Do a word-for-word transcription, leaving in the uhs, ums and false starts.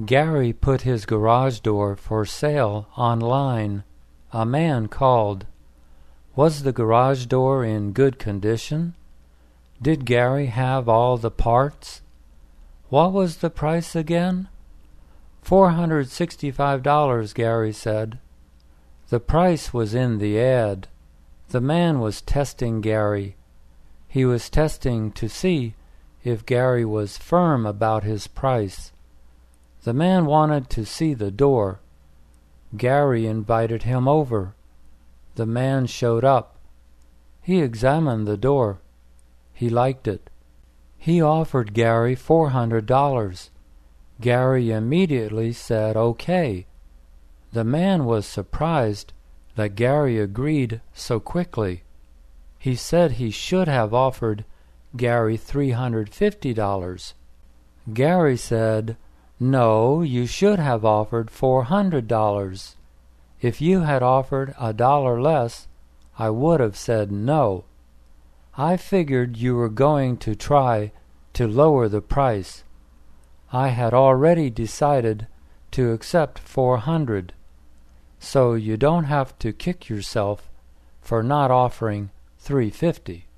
Gary put his garage door for sale online. A man called. Was the garage door in good condition? Did Gary have all the parts? What was the price again? Four hundred sixty-five dollars, Gary said. The price was in the ad. The man was testing Gary. He was testing to see if Gary was firm about his price. The man wanted to see the door. Gary invited him over. The man showed up. He examined the door. He liked it. He offered Gary four hundred dollars. Gary immediately said okay. The man was surprised that Gary agreed so quickly. He said he should have offered Gary three hundred fifty dollars. Gary said, "No, you should have offered four hundred dollars. If you had offered a dollar less, I would have said no. I figured you were going to try to lower the price. I had already decided to accept four hundred, so you don't have to kick yourself for not offering three fifty."